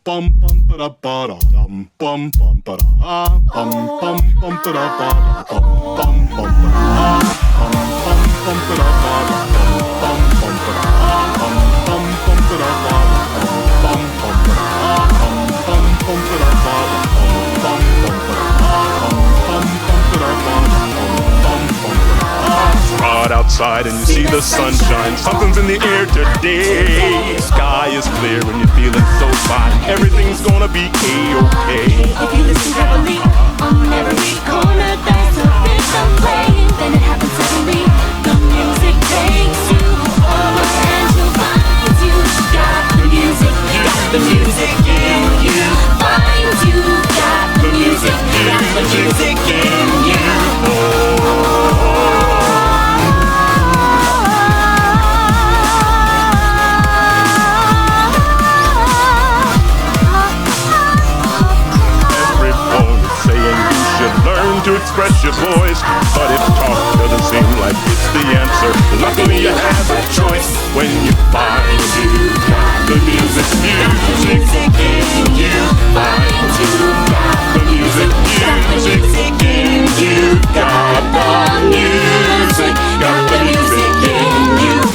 bum bum ba da ba da dum bum bum ba da bum bum bum ba da ba da bum bum bum ba da bum bum ba da ba da bum bum ba da bum bum ba da ba da bum bum ba da bum bum ba da ba da bum bum ba da bum bum ba da ba da bum bum ba da. Ride outside and you see the sunshine. Something's in the air today. Sky is clear and you're feeling so fine. Everything's gonna be A-okay. If you listen carefully, on every corner there's a rhythm playing. Then it happens suddenly. The music takes you over and you'll find you got the music. Got the music in you. Find you got the music. Got the music in you. To express your voice, but if talk doesn't seem like it's the answer, luckily you have a choice when you find you got the music, music in you. Find you got the music, music in you. Got the music, got the music in you.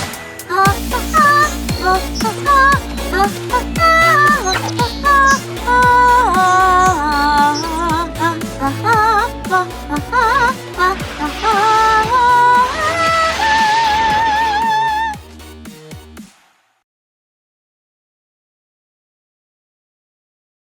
Ha ha ha ha ha ha ha ha.